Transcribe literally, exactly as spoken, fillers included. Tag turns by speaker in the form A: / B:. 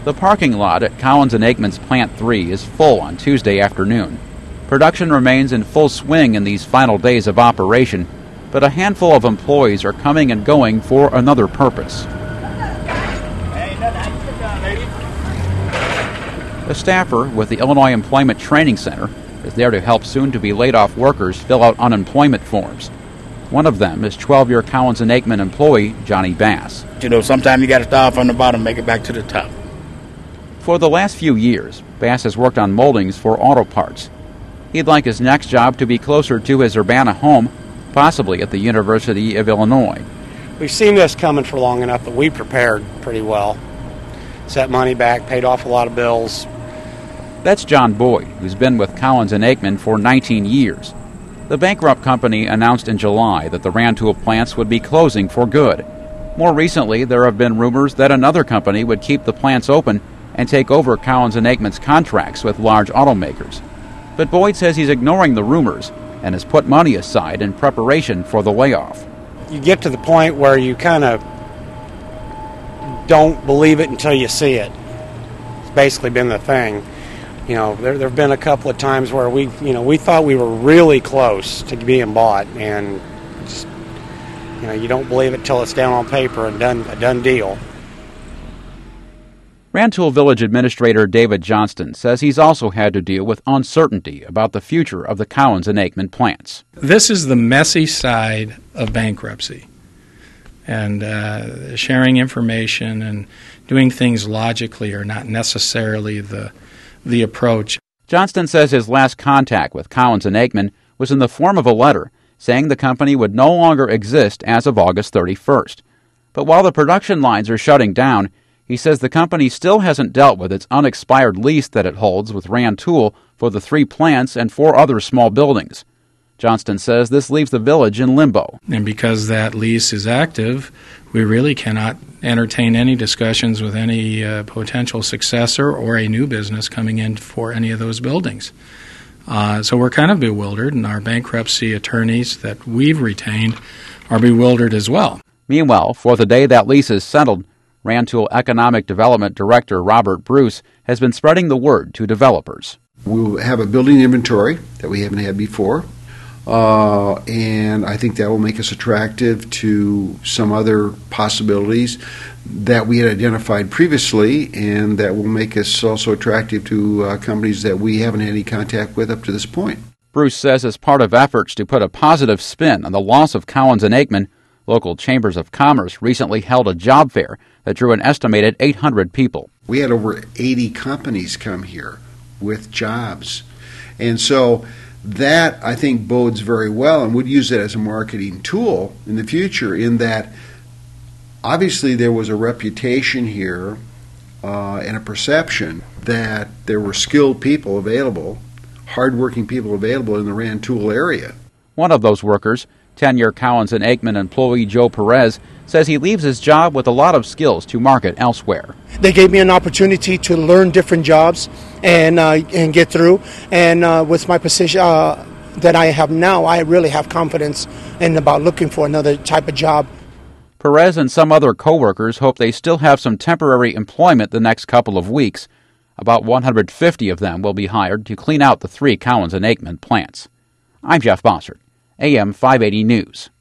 A: The parking lot at Collins and Aikman's Plant three is full on Tuesday afternoon. Production remains in full swing in these final days of operation, but a handful of employees are coming and going for another purpose. A staffer with the Illinois Employment Training Center is there to help soon-to-be laid-off workers fill out unemployment forms. One of them is twelve-year Collins and Aikman employee Johnny Bass.
B: You know, sometimes you got to start from the bottom and make it back to the top.
A: For the last few years, Bass has worked on moldings for auto parts. He'd like his next job to be closer to his Urbana home, possibly at the University of Illinois.
C: We've seen this coming for long enough that we prepared pretty well. Set money back, paid off a lot of bills.
A: That's John Boyd, who's been with Collins and Aikman for nineteen years. The bankrupt company announced in July that the Rantoul plants would be closing for good. More recently, there have been rumors that another company would keep the plants open and take over Collins and Aikman's contracts with large automakers. But Boyd says he's ignoring the rumors and has put money aside in preparation for the layoff.
C: You get to the point where you kind of don't believe it until you see it. It's basically been the thing. You know, there there have been a couple of times where we, you know, we thought we were really close to being bought, and just, you know, you don't believe it till it's down on paper and done a done deal.
A: Rantoul Village Administrator David Johnston says he's also had to deal with uncertainty about the future of the Collins and Aikman plants.
D: This is the messy side of bankruptcy, and uh, sharing information and doing things logically are not necessarily the the approach.
A: Johnston says his last contact with Collins and Aikman was in the form of a letter saying the company would no longer exist as of August thirty-first. But while the production lines are shutting down, he says the company still hasn't dealt with its unexpired lease that it holds with Rantoul for the three plants and four other small buildings. Johnston says this leaves the village in limbo.
D: And because that lease is active, we really cannot entertain any discussions with any uh, potential successor or a new business coming in for any of those buildings. Uh, so we're kind of bewildered, and our bankruptcy attorneys that we've retained are bewildered as well.
A: Meanwhile, for the day that lease is settled, Rantoul Economic Development Director Robert Bruce has been spreading the word to developers.
E: We'll have a building inventory that we haven't had before. Uh, and I think that will make us attractive to some other possibilities that we had identified previously, and that will make us also attractive to uh, companies that we haven't had any contact with up to this point.
A: Bruce says as part of efforts to put a positive spin on the loss of Collins and Aikman, local chambers of commerce recently held a job fair that drew an estimated eight hundred people.
E: We had over eighty companies come here with jobs. And so that, I think, bodes very well, and would use it as a marketing tool in the future, in that obviously there was a reputation here uh, and a perception that there were skilled people available, hardworking people available in the Rantoul area.
A: One of those workers, ten-year Collins and Aikman employee Joe Perez, says he leaves his job with a lot of skills to market elsewhere.
F: They gave me an opportunity to learn different jobs and uh, and get through. And uh, with my position uh, that I have now, I really have confidence in about looking for another type of job.
A: Perez and some other co-workers hope they still have some temporary employment the next couple of weeks. About one hundred fifty of them will be hired to clean out the three Collins and Aikman plants. I'm Jeff Bossert, A M five eighty News.